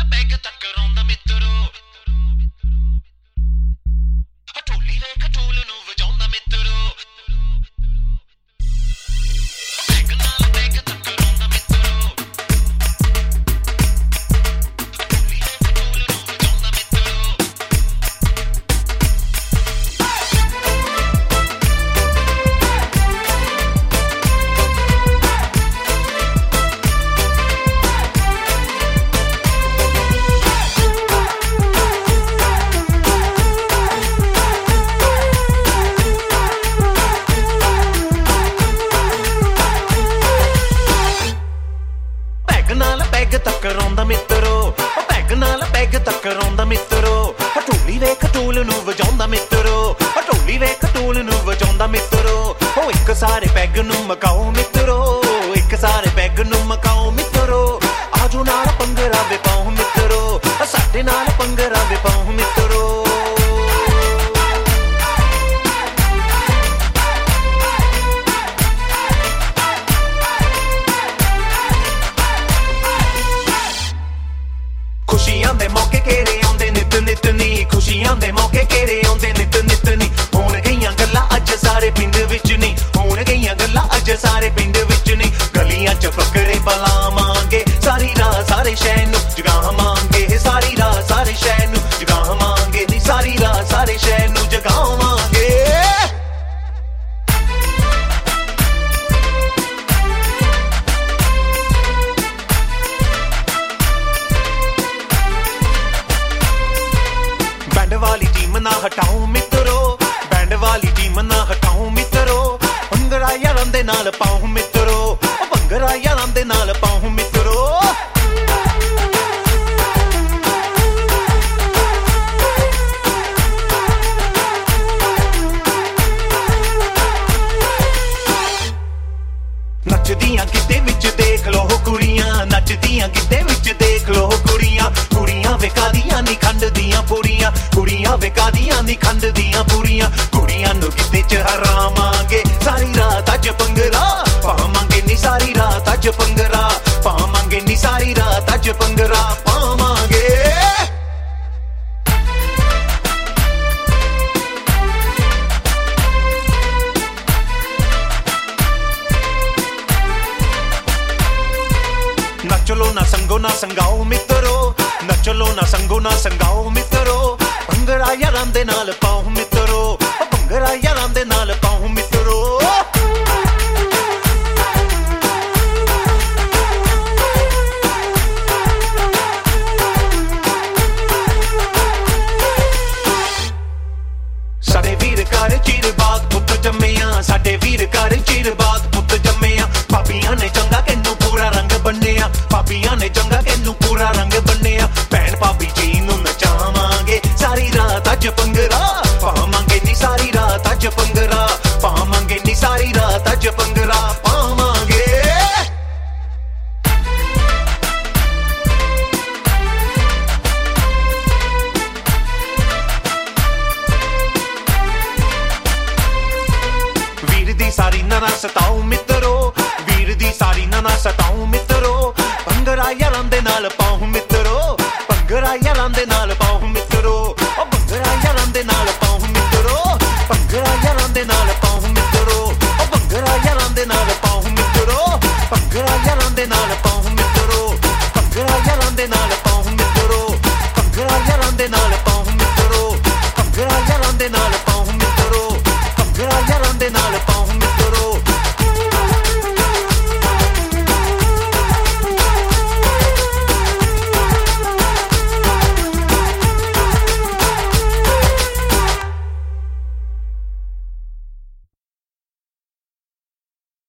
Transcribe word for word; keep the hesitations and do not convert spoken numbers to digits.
ਟਕਰਾਉਂਦਾ ਮਿੱਤਰੋ, ਪੈਗ ਨਾਲ ਪੈਗ ਟਕਰਾਉਂਦਾ ਮਿੱਤਰੋ, ਢੋਲੀ ਵੇਖ ਢੋਲ ਨੂੰ ਵਜਾਉਂਦਾ ਮਿੱਤਰੋ, ਢੋਲੀ ਵੇਖ ਢੋਲ ਨੂੰ ਵਜਾਉਂਦਾ ਮਿੱਤਰੋ। ਉਹ ਇੱਕ ਸਾਰੇ ਪੈਗ ਨੂੰ ਮਕਾਓ ਮਿੱਤਰੋ, ਇੱਕ ਸਾਰੇ ਪੈਗ ਨੂੰ ਮਕਾਓ ਮਿੱਤਰੋ। ਆਜੋ ਨਾਲ ਪੰਗਰਾ ਵੇ ਪਾਓ ਮਿੱਤਰੋ, ਸਾਡੇ ਨਾਲ ਪੰਗਰਾ ਵੇ ਪਾਓ ਮਿੱਤਰੋ। ਖੁਸ਼ੀਆਂ ਦੇ ਮੌਕੇ ਕਿਹੜੇ ਆਉਂਦੇ ਨਿਤ ਨਿਤ ਨੀ, ਖੁਸ਼ੀਆਂ ਦੇ ਮੌਕੇ ਕਿਹੜੇ ਆਉਂਦੇ ਨਿਤ ਨਿਤ ਨੀ। ਹੋਣ ਗਈਆਂ ਗੱਲਾਂ ਅੱਜ ਸਾਰੇ ਪਿੰਡ ਵਿੱਚ ਨੀ, ਹੋਣ ਗਈਆਂ ਗੱਲਾਂ ਅੱਜ ਸਾਰੇ ਪਿੰਡ ਵਿੱਚ ਨੀ। ਗਲੀਆਂ ਚ ਫਕਰੇ ਬੁਲਾਵਾਂਗੇ, ਸਾਰੀ ਰਾਤ ਸਾਰੇ ਸ਼ਹਿਰ ਨੂੰ ਜਗਾਵਾਂਗੇ, ਸਾਰੀ ਰਾਤ ਸਾਰੇ ਸ਼ਹਿਰ ਨੂੰ ਜਗਾਵਾਂਗੇ ਨੀ, ਸਾਰੀ ਰਾਤ ਸਾਰੇ ਸ਼ਹਿਰ ਨੂੰ ਜਗਾਵਾਂਗੇ। बैंड वाली टीम ना हटाओ मित्रो, बैंड वाली टीम ना हटाओ मित्रो। भंगड़ा यारां दे नाल पाओ मित्रो, भंगड़ा यारां दे नाल पाओ मित्रो। नचदियां गिद्धे विच देख लो कुड़ियां, नचदियां गिद्धे विच देख लो कुड़ियां। कुड़ियां विकादियां नी खंड दियां पूरियां, कुड़ियां विकादियां नी खंड दियां पूरियां। कुड़ियां नू गिद्धे च हरावांगे, सारी रात अज पंगरा पावांगे नी, सारी रात अज पंगरा पावांगे नी, सारी रात अज पंगरा पावांगे। नचलो ना संगो ना संगाओ मित्रो, नचलो ना संगो ना संगाओ मित्रो। भंगड़ा यारां दे नाल पाओ मित्रो, भंगड़ा यारां दे नाल पाओ मित्रो। साडे वीर कर चिर बाद पुत जम्मिया, साडे वीर कर चिर बाद पुत जम्मिया। भाबियां ने चंगा किन्नू पूरा रंग बन्निया, भाबियां ने चंगा किन्नू पूरा रंग बन्निया। भैन भाभी जी नू नचावांगे, सारी रात अज पंगरा पावांगे नी, सारी रात अज पंगरा पावांगे नी, सारी रात अज पंगरा पावांगे। वीर दी सारी ना सताओ मित्रो, वीर दी सारी ना सताओ मित्रो। भंगड़ा यारां दे नाल पाओ मित्रो, भंगड़ा यारां दे नाल पाओ।